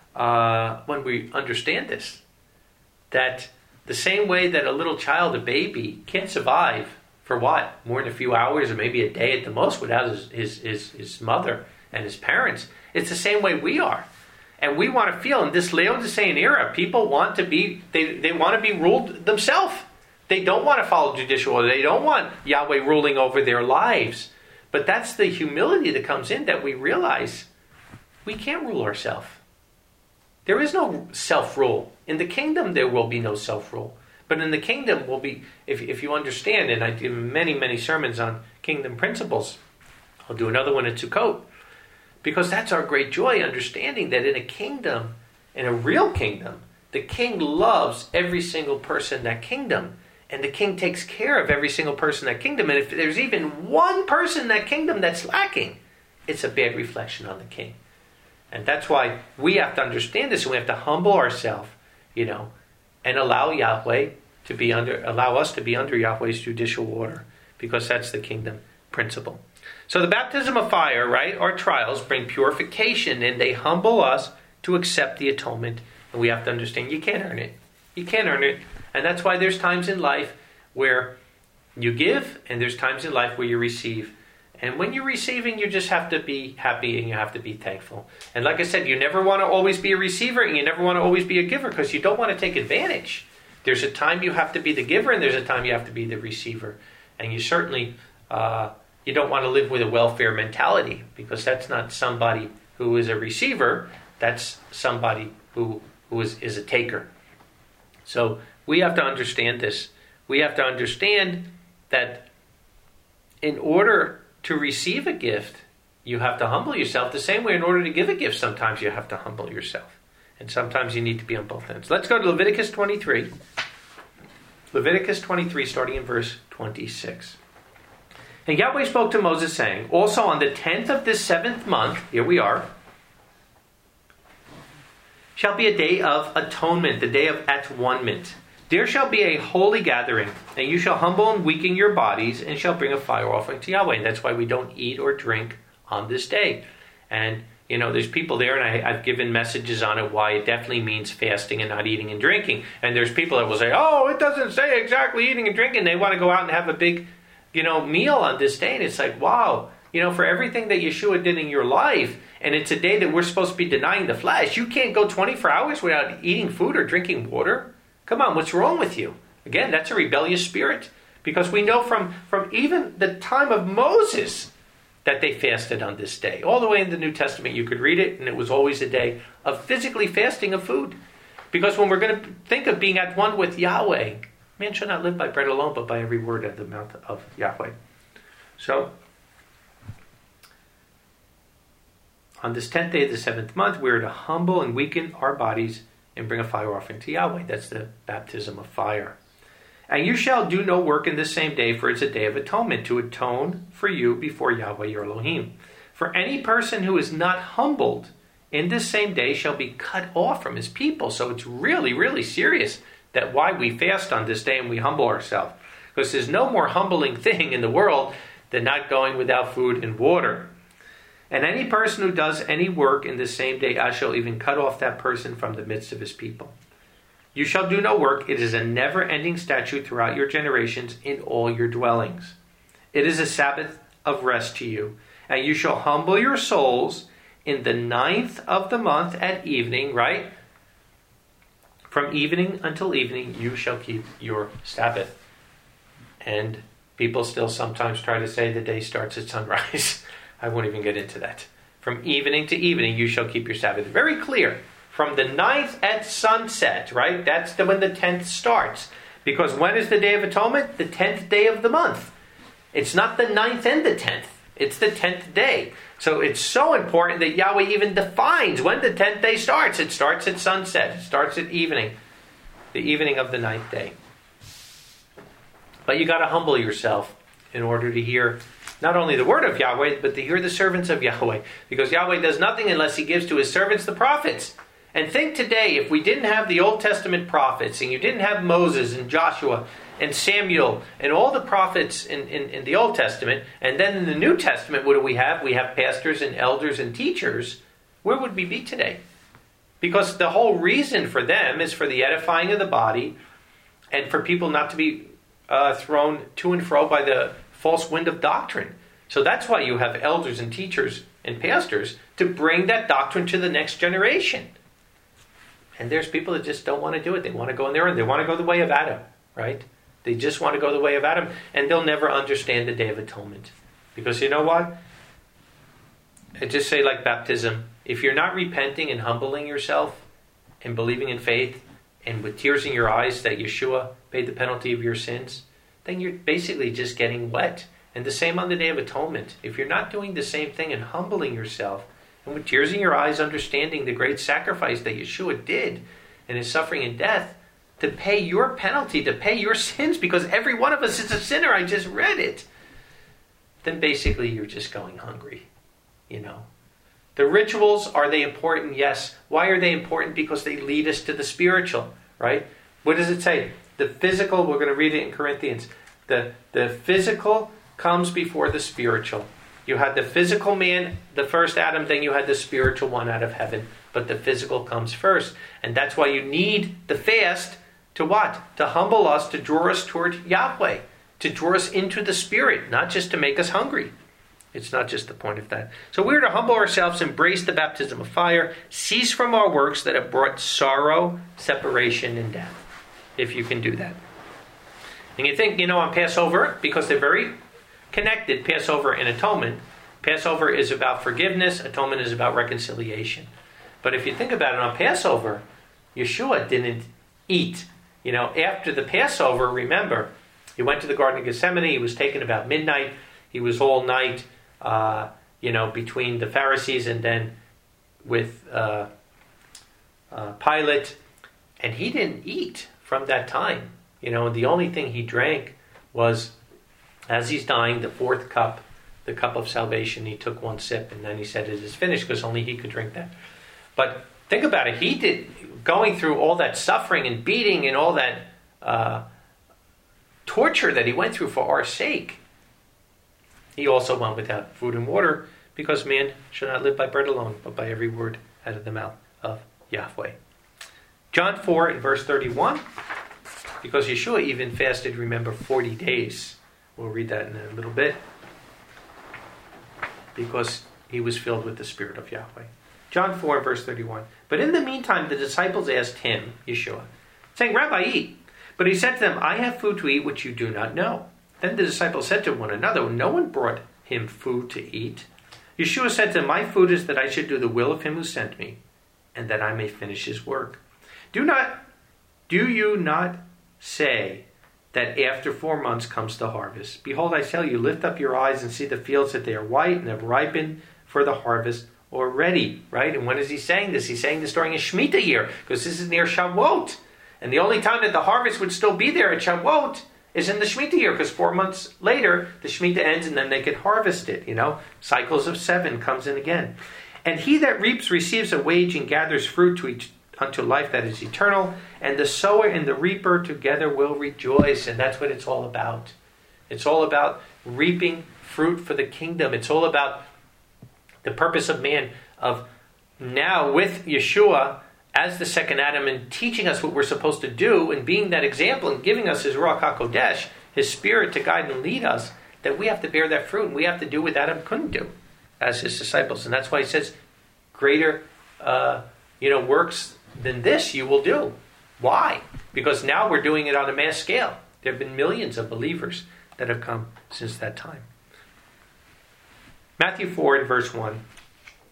when we understand this. That the same way that a little child, a baby, can't survive for what? More than a few hours or maybe a day at the most without his mother and his parents. It's the same way we are. And we want to feel, in this Laodicean era, people want to be, they want to be ruled themselves. They don't want to follow judicial order. They don't want Yahweh ruling over their lives. But that's the humility that comes in, that we realize we can't rule ourselves. There is no self-rule. In the kingdom, there will be no self-rule. But in the kingdom will be, if you understand, and I do many, many sermons on kingdom principles. I'll do another one at Sukkot. Because that's our great joy, understanding that in a kingdom, in a real kingdom, the king loves every single person in that kingdom. And the king takes care of every single person in that kingdom. And if there's even one person in that kingdom that's lacking, it's a bad reflection on the king. And that's why we have to understand this, and we have to humble ourselves, and allow Yahweh allow us to be under Yahweh's judicial order, because that's the kingdom principle. So the baptism of fire, right, our trials bring purification, and they humble us to accept the atonement. And we have to understand you can't earn it. You can't earn it. And that's why there's times in life where you give, and there's times in life where you receive. And when you're receiving, you just have to be happy and you have to be thankful. And like I said, you never want to always be a receiver and you never want to always be a giver, because you don't want to take advantage. There's a time you have to be the giver and there's a time you have to be the receiver. And you certainly, you don't want to live with a welfare mentality, because that's not somebody who is a receiver. That's somebody who is a taker. So we have to understand this. We have to understand that in order to receive a gift, you have to humble yourself. The same way, in order to give a gift, sometimes you have to humble yourself. And sometimes you need to be on both ends. Let's go to Leviticus 23. Leviticus 23, starting in verse 26. And Yahweh spoke to Moses, saying, also on the 10th of this 7th month, here we are, shall be a day of atonement, the day of at-one-ment. There shall be a holy gathering, and you shall humble and weaken your bodies, and shall bring a fire offering to Yahweh. And that's why we don't eat or drink on this day. And, there's people there, and I've given messages on it, why it definitely means fasting and not eating and drinking. And there's people that will say, oh, it doesn't say exactly eating and drinking. They want to go out and have a big, meal on this day. And it's like, wow, for everything that Yeshua did in your life, and it's a day that we're supposed to be denying the flesh, you can't go 24 hours without eating food or drinking water? Come on, what's wrong with you? Again, that's a rebellious spirit. Because we know from even the time of Moses that they fasted on this day. All the way in the New Testament, you could read it, and it was always a day of physically fasting of food. Because when we're going to think of being at one with Yahweh, man shall not live by bread alone, but by every word of the mouth of Yahweh. So, on this 10th day of the 7th month, we're to humble and weaken our bodies and bring a fire offering to Yahweh. That's the baptism of fire. And you shall do no work in this same day, for it's a day of atonement, to atone for you before Yahweh your Elohim. For any person who is not humbled in this same day shall be cut off from his people. So it's really, really serious that why we fast on this day and we humble ourselves. Because there's no more humbling thing in the world than not going without food and water. And any person who does any work in the same day, I shall even cut off that person from the midst of his people. You shall do no work. It is a never-ending statute throughout your generations in all your dwellings. It is a Sabbath of rest to you. And you shall humble your souls in the 9th of the month at evening, right? From evening until evening, you shall keep your Sabbath. And people still sometimes try to say the day starts at sunrise. I won't even get into that. From evening to evening you shall keep your Sabbath. Very clear. From the 9th at sunset, right? That's when the 10th starts. Because when is the Day of Atonement? The 10th day of the month. It's not the 9th and the 10th. It's the 10th day. So it's so important that Yahweh even defines when the 10th day starts. It starts at sunset. It starts at evening. The evening of the 9th day. But you got to humble yourself in order to hear not only the word of Yahweh, but to hear the servants of Yahweh. Because Yahweh does nothing unless he gives to his servants the prophets. And think today, if we didn't have the Old Testament prophets, and you didn't have Moses and Joshua and Samuel and all the prophets in the Old Testament, and then in the New Testament, what do we have? We have pastors and elders and teachers. Where would we be today? Because the whole reason for them is for the edifying of the body and for people not to be thrown to and fro by the false wind of doctrine. So that's why you have elders and teachers and pastors to bring that doctrine to the next generation. And there's people that just don't want to do it. They want to go in there and they want to go the way of Adam, right? They just want to go the way of Adam, and they'll never understand the Day of Atonement. Because you know what? I just say like baptism, if you're not repenting and humbling yourself and believing in faith and with tears in your eyes that Yeshua paid the penalty of your sins, then you're basically just getting wet. And the same on the Day of Atonement. If you're not doing the same thing and humbling yourself and with tears in your eyes understanding the great sacrifice that Yeshua did in his suffering and death, to pay your penalty, to pay your sins, because every one of us is a sinner, I just read it, then basically you're just going hungry, you know. The rituals, are they important? Yes. Why are they important? Because they lead us to the spiritual, right? What does it say? The physical, we're going to read it in Corinthians, the physical comes before the spiritual. You had the physical man, the first Adam, then you had the spiritual one out of heaven. But the physical comes first. And that's why you need the fast to what? To humble us, to draw us toward Yahweh. To draw us into the Spirit, not just to make us hungry. It's not just the point of that. So we're to humble ourselves, embrace the baptism of fire, cease from our works that have brought sorrow, separation, and death. If you can do that. And you think, on Passover, because they're very connected, Passover and atonement. Passover is about forgiveness, atonement is about reconciliation. But if you think about it, on Passover, Yeshua didn't eat. After the Passover, remember, he went to the Garden of Gethsemane, he was taken about midnight, he was all night, between the Pharisees and then with Pilate, and he didn't eat from that time. The only thing he drank was, as he's dying, the fourth cup, the cup of salvation. He took one sip and then he said it is finished, because only he could drink that. But think about it. He did, going through all that suffering and beating and all that torture that he went through for our sake. He also went without food and water, because man should not live by bread alone, but by every word out of the mouth of Yahweh. John 4 and verse 31, because Yeshua even fasted, remember, 40 days. We'll read that in a little bit. Because he was filled with the Spirit of Yahweh. John 4, verse 31. But in the meantime, the disciples asked him, Yeshua, saying, Rabbi, eat. But he said to them, I have food to eat which you do not know. Then the disciples said to one another, no one brought him food to eat. Yeshua said to them, my food is that I should do the will of him who sent me, and that I may finish his work. Do you not say that after 4 months comes the harvest? Behold, I tell you, lift up your eyes and see the fields, that they are white and have ripened for the harvest already. Right? And when is he saying this? He's saying this during a Shemitah year, because this is near Shavuot. And the only time that the harvest would still be there at Shavuot is in the Shemitah year, because 4 months later, the Shemitah ends and then they could harvest it. Cycles of 7 comes in again. And he that reaps receives a wage and gathers fruit unto life that is eternal, and the sower and the reaper together will rejoice. And that's what it's all about. It's all about reaping fruit for the kingdom. It's all about the purpose of man, of now with Yeshua as the second Adam, and teaching us what we're supposed to do, and being that example, and giving us his Ruach HaKodesh, his Spirit, to guide and lead us, that we have to bear that fruit, and we have to do what Adam couldn't do as his disciples. And that's why he says, greater works than this you will do. Why? Because now we're doing it on a mass scale. There have been millions of believers that have come since that time. Matthew 4 and verse 1.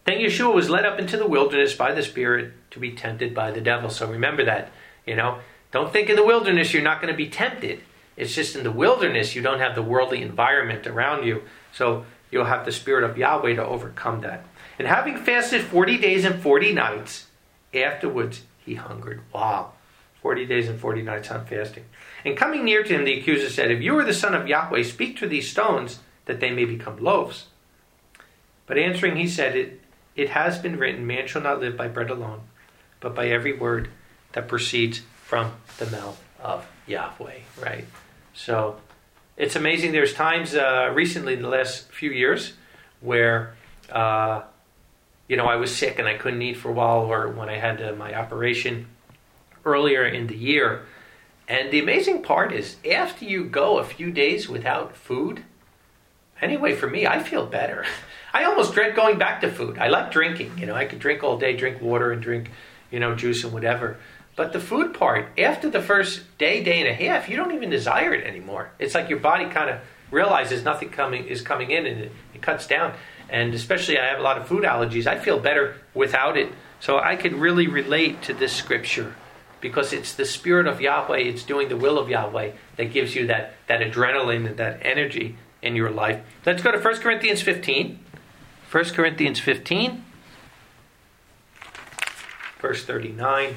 Then Yeshua was led up into the wilderness by the Spirit to be tempted by the devil. So remember that, Don't think in the wilderness you're not going to be tempted. It's just in the wilderness you don't have the worldly environment around you. So you'll have the Spirit of Yahweh to overcome that. And having fasted 40 days and 40 nights, afterwards he hungered. Wow. 40 days and 40 nights on fasting. And coming near to him, the accuser said, if you are the Son of Yahweh, speak to these stones that they may become loaves. But answering he said, It has been written, man shall not live by bread alone, but by every word that proceeds from the mouth of Yahweh, right? So it's amazing. There's times recently, the last few years, where, I was sick and I couldn't eat for a while, or when I had my operation earlier in the year. And the amazing part is, after you go a few days without food, anyway, for me, I feel better. I almost dread going back to food. I like drinking. I could drink all day, drink water and drink, juice and whatever. But the food part, after the first day and a half, you don't even desire it anymore. It's like your body kind of realizes nothing is coming in, and it cuts down. And especially I have a lot of food allergies. I feel better without it. So I could really relate to this scripture, because it's the Spirit of Yahweh, it's doing the will of Yahweh that gives you that adrenaline and that energy in your life. Let's go to 1 Corinthians 15. 1 Corinthians 15, verse 39.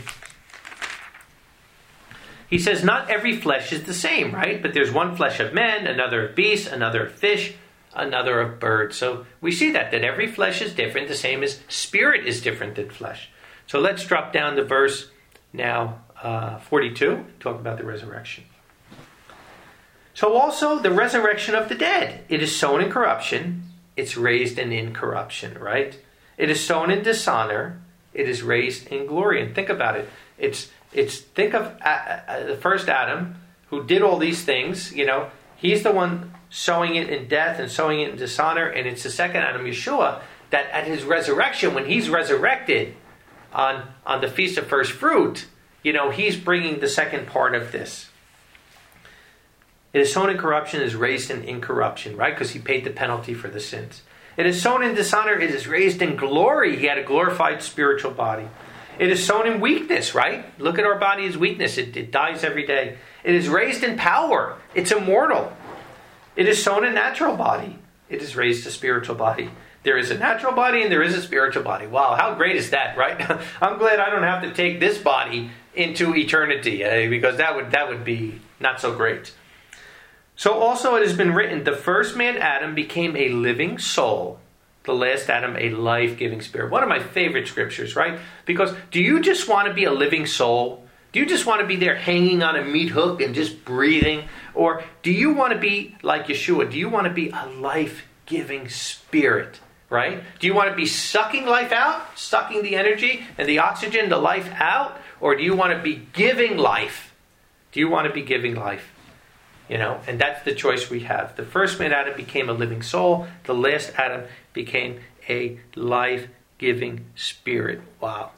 He says, not every flesh is the same, right? But there's one flesh of men, another of beasts, another of fish, another of birds. So we see that every flesh is different, the same as spirit is different than flesh. So let's drop down to verse now 42, talk about the resurrection. So also the resurrection of the dead. It is sown in corruption, it's raised in incorruption, right? It is sown in dishonor, it is raised in glory. And think about it. Think of the first Adam, who did all these things. He's the one sowing it in death and sowing it in dishonor. And it's the second Adam, Yeshua, that at his resurrection, when he's resurrected on the Feast of First Fruit, he's bringing the second part of this. It is sown in corruption, is raised in incorruption, right? Because he paid the penalty for the sins. It is sown in dishonor, it is raised in glory. He had a glorified spiritual body. It is sown in weakness, right? Look at our body as weakness. It dies every day. It is raised in power. It's immortal. It is sown in natural body. It is raised a spiritual body. There is a natural body and there is a spiritual body. Wow, how great is that, right? I'm glad I don't have to take this body into eternity, because that would be not so great. So also it has been written, the first man Adam became a living soul, the last Adam a life-giving spirit. One of my favorite scriptures, right? Because do you just want to be a living soul? Do you just want to be there hanging on a meat hook and just breathing? Or do you want to be like Yeshua? Do you want to be a life-giving spirit, right? Do you want to be sucking life out, sucking the energy and the oxygen, the life out? Or do you want to be giving life? Do you want to be giving life? And that's the choice we have. The first man Adam became a living soul. The last Adam became a life-giving spirit. Wow.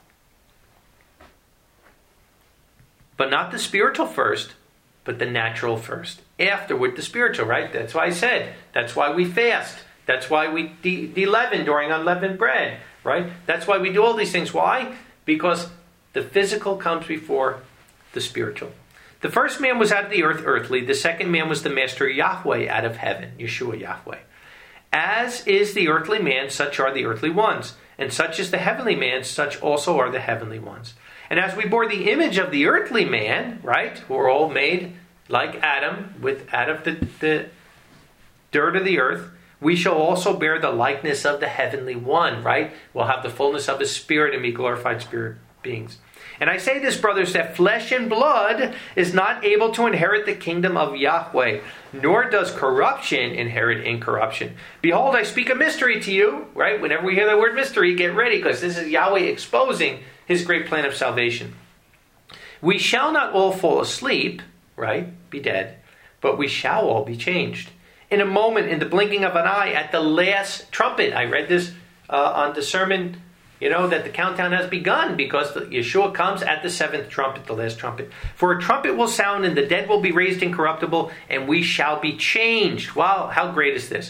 But not the spiritual first, but the natural first. Afterward, the spiritual, right? That's why I said, that's why we fast. That's why we de-leaven during unleavened bread, right? That's why we do all these things. Why? Because the physical comes before the spiritual. The first man was out of the earth, earthly. The second man was the master Yahweh out of heaven, Yeshua Yahweh. As is the earthly man, such are the earthly ones. And such is the heavenly man, such also are the heavenly ones. And as we bore the image of the earthly man, right, we're all made like Adam, out of the dirt of the earth, we shall also bear the likeness of the heavenly one, right? We'll have the fullness of his spirit and be glorified spirit beings. And I say this, brothers, that flesh and blood is not able to inherit the kingdom of Yahweh, nor does corruption inherit incorruption. Behold, I speak a mystery to you, right? Whenever we hear the word mystery, get ready, because this is Yahweh exposing his great plan of salvation. We shall not all fall asleep, right? Be dead, but we shall all be changed. In a moment, in the blinking of an eye, at the last trumpet. I read this on the sermon, that the countdown has begun, because Yeshua comes at the seventh trumpet, the last trumpet. For a trumpet will sound, and the dead will be raised incorruptible, and we shall be changed. Wow, how great is this?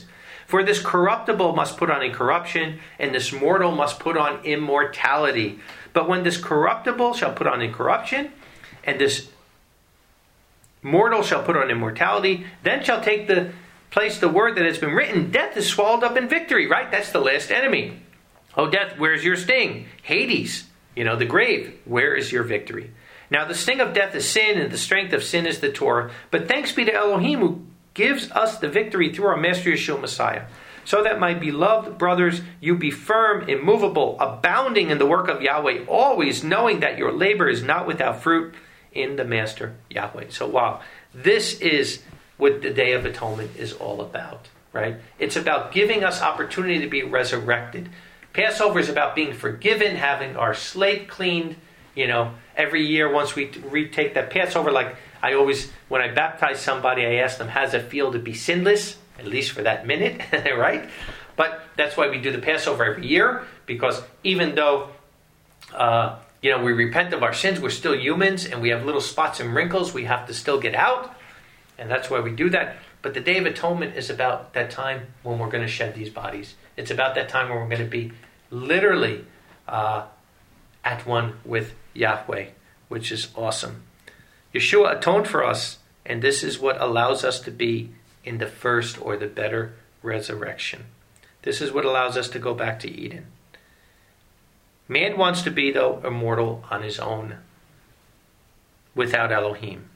For this corruptible must put on incorruption, and this mortal must put on immortality. But when this corruptible shall put on incorruption, and this mortal shall put on immortality, then shall take the place the word that has been written, death is swallowed up in victory, right? That's the last enemy. Oh, death, where's your sting? Hades, the grave, where is your victory? Now the sting of death is sin, and the strength of sin is the Torah. But thanks be to Elohim, who gives us the victory through our Master Yeshua Messiah. So that, my beloved brothers, you be firm, immovable, abounding in the work of Yahweh, always knowing that your labor is not without fruit in the Master Yahweh. So wow, this is what the Day of Atonement is all about, right? It's about giving us opportunity to be resurrected. Passover is about being forgiven, having our slate cleaned. Every year once we retake that Passover, like I always, when I baptize somebody, I ask them, how does it feel to be sinless? At least for that minute, right? But that's why we do the Passover every year, because even though, we repent of our sins, we're still humans, and we have little spots and wrinkles we have to still get out, and that's why we do that. But the Day of Atonement is about that time when we're going to shed these bodies. It's about that time when we're going to be literally at one with Yahweh, which is awesome. Yeshua atoned for us, and this is what allows us to be in the first or the better resurrection. This is what allows us to go back to Eden. Man wants to be, though, immortal on his own, without Elohim.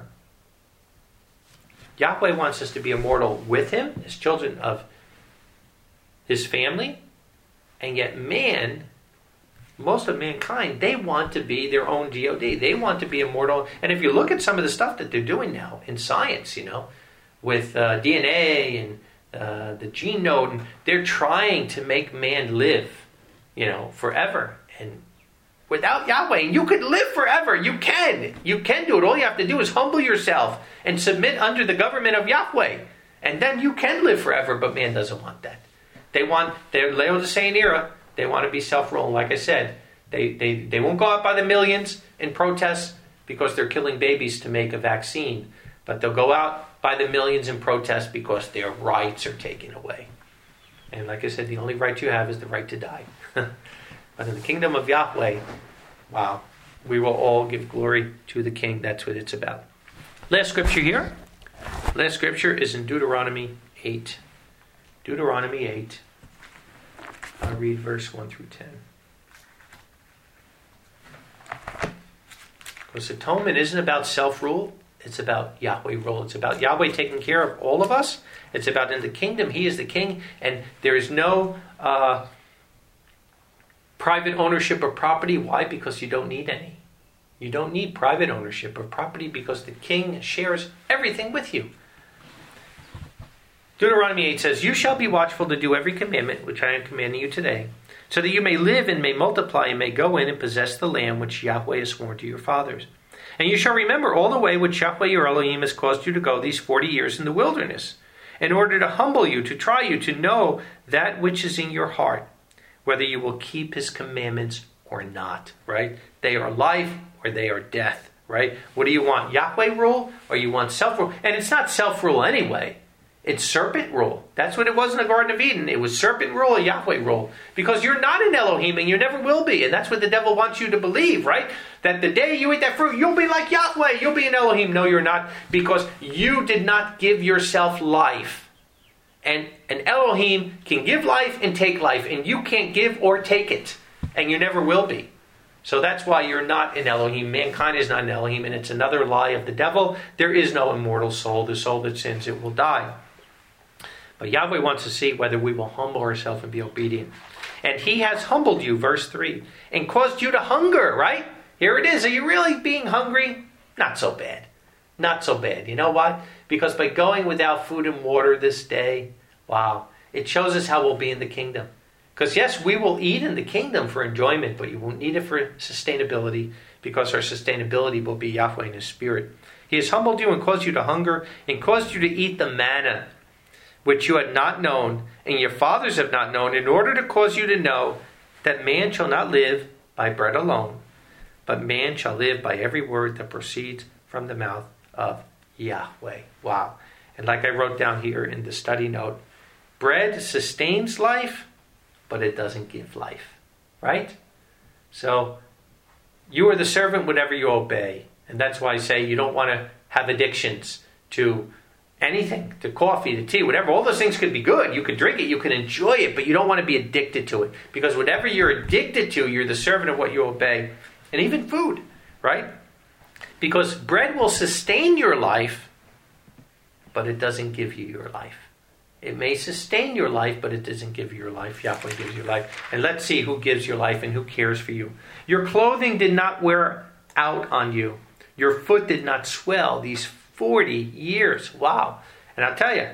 Yahweh wants us to be immortal with him, as children of his family, and yet man, most of mankind, they want to be their own God. They want to be immortal. And if you look at some of the stuff that they're doing now in science, with DNA and the gene node, and they're trying to make man live, forever. And without Yahweh, and you could live forever. You can do it. All you have to do is humble yourself and submit under the government of Yahweh. And then you can live forever, but man doesn't want that. They're Laodicean era. They want to be self-ruling. Like I said, they won't go out by the millions in protests because they're killing babies to make a vaccine. But they'll go out by the millions in protest because their rights are taken away. And like I said, the only right you have is the right to die. But in the kingdom of Yahweh, wow, we will all give glory to the King. That's what it's about. Last scripture here. Last scripture is in Deuteronomy 8. Deuteronomy 8. I'll read verse 1 through 10. Because atonement isn't about self-rule. It's about Yahweh rule. It's about Yahweh taking care of all of us. It's about in the kingdom, he is the king. And there is no private ownership of property. Why? Because you don't need any. You don't need private ownership of property because the king shares everything with you. Deuteronomy 8 says, you shall be watchful to do every commandment which I am commanding you today, so that you may live and may multiply and may go in and possess the land which Yahweh has sworn to your fathers. And you shall remember all the way which Yahweh your Elohim has caused you to go these 40 years in the wilderness, in order to humble you, to try you, to know that which is in your heart, whether you will keep his commandments or not, right? They are life or they are death, right? What do you want, Yahweh rule or you want self-rule? And it's not self-rule anyway. It's serpent rule. That's what it was in the Garden of Eden. It was serpent rule or Yahweh rule. Because you're not an Elohim and you never will be. And that's what the devil wants you to believe, right? That the day you eat that fruit, you'll be like Yahweh. You'll be an Elohim. No, you're not. Because you did not give yourself life. And an Elohim can give life and take life. And you can't give or take it. And you never will be. So that's why you're not an Elohim. Mankind is not an Elohim. And it's another lie of the devil. There is no immortal soul. The soul that sins, it will die. But Yahweh wants to see whether we will humble ourselves and be obedient. And he has humbled you, verse 3, and caused you to hunger, right? Here it is. Are you really being hungry? Not so bad. Not so bad. You know why? Because by going without food and water this day, wow, it shows us how we'll be in the kingdom. Because yes, we will eat in the kingdom for enjoyment, but you won't need it for sustainability, because our sustainability will be Yahweh in his spirit. He has humbled you and caused you to hunger and caused you to eat the manna, which you had not known, and your fathers have not known, in order to cause you to know that man shall not live by bread alone, but man shall live by every word that proceeds from the mouth of Yahweh. Wow. And like I wrote down here in the study note, bread sustains life, but it doesn't give life. Right? So, you are the servant whenever you obey. And that's why I say you don't want to have addictions to anything, to coffee, to tea, whatever. All those things could be good. You could drink it, you can enjoy it, but you don't want to be addicted to it. Because whatever you're addicted to, you're the servant of what you obey. And even food, right? Because bread will sustain your life, but it doesn't give you your life. It may sustain your life, but it doesn't give you your life. Yahweh gives you life. And let's see who gives your life and who cares for you. Your clothing did not wear out on you. Your foot did not swell these 40 years. Wow. And I'll tell you,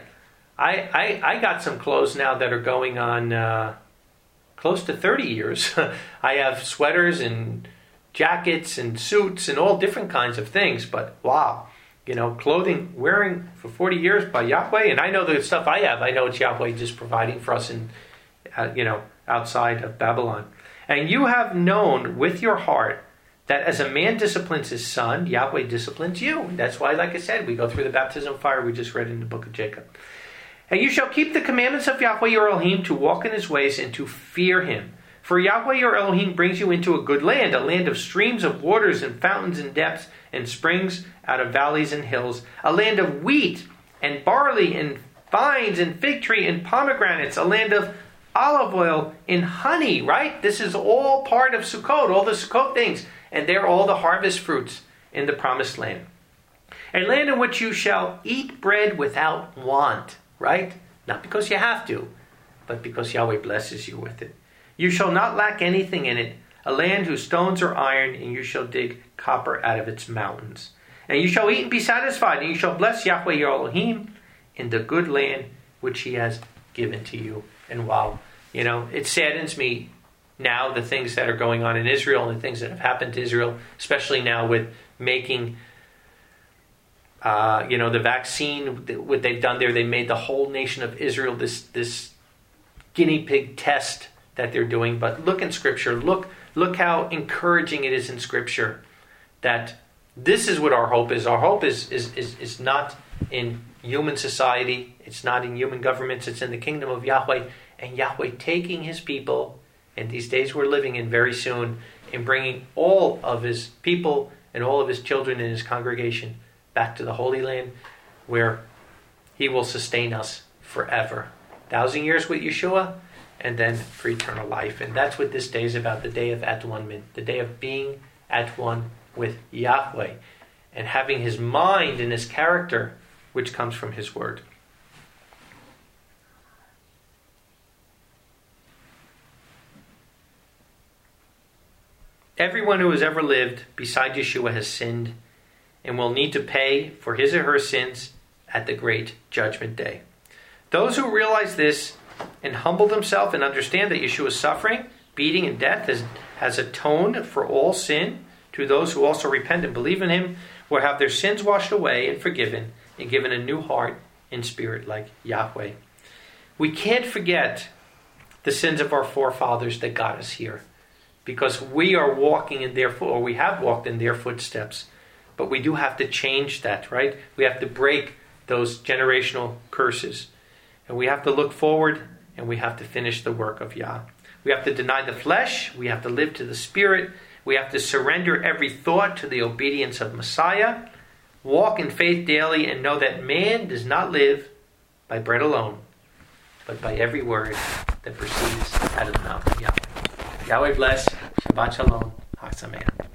I got some clothes now that are going on close to 30 years. I have sweaters and jackets and suits and all different kinds of things. But wow. Clothing wearing for 40 years by Yahweh. And I know the stuff I have. I know it's Yahweh just providing for us in, outside of Babylon. And you have known with your heart that as a man disciplines his son, Yahweh disciplines you. And that's why, like I said, we go through the baptism of fire we just read in the book of Jacob. And you shall keep the commandments of Yahweh your Elohim to walk in his ways and to fear him. For Yahweh your Elohim brings you into a good land, a land of streams of waters and fountains and depths and springs out of valleys and hills, a land of wheat and barley and vines and fig tree and pomegranates, a land of olive oil and honey, right? This is all part of Sukkot, all the Sukkot things. And they're all the harvest fruits in the promised land. A land in which you shall eat bread without want, right? Not because you have to, but because Yahweh blesses you with it. You shall not lack anything in it, a land whose stones are iron, and you shall dig copper out of its mountains. And you shall eat and be satisfied, and you shall bless Yahweh your Elohim in the good land which he has given to you. And wow, it saddens me now, the things that are going on in Israel and the things that have happened to Israel, especially now with making, the vaccine, what they've done there, they made the whole nation of Israel this guinea pig test that they're doing. But look in Scripture, look how encouraging it is in Scripture that this is what our hope is. Our hope is not in human society, it's not in human governments, it's in the kingdom of Yahweh, and Yahweh taking his people in these days we're living in very soon, in bringing all of his people and all of his children in his congregation back to the Holy Land, where he will sustain us forever. 1,000 years with Yeshua, and then for eternal life. And that's what this day is about, the day of at one, the day of being at one with Yahweh, and having his mind and his character, which comes from his word. Everyone who has ever lived beside Yeshua has sinned and will need to pay for his or her sins at the great judgment day. Those who realize this and humble themselves and understand that Yeshua's suffering, beating, and death has atoned for all sin, to those who also repent and believe in him will have their sins washed away and forgiven and given a new heart and spirit like Yahweh. We can't forget the sins of our forefathers that got us here, because we are walking in their or we have walked in their footsteps. But we do have to change that, right? We have to break those generational curses. And we have to look forward, and we have to finish the work of Yah. We have to deny the flesh. We have to live to the Spirit. We have to surrender every thought to the obedience of Messiah. Walk in faith daily and know that man does not live by bread alone, but by every word that proceeds out of the mouth of Yahweh. Yahweh bless. Shabbat Shalom. Chag Sameach.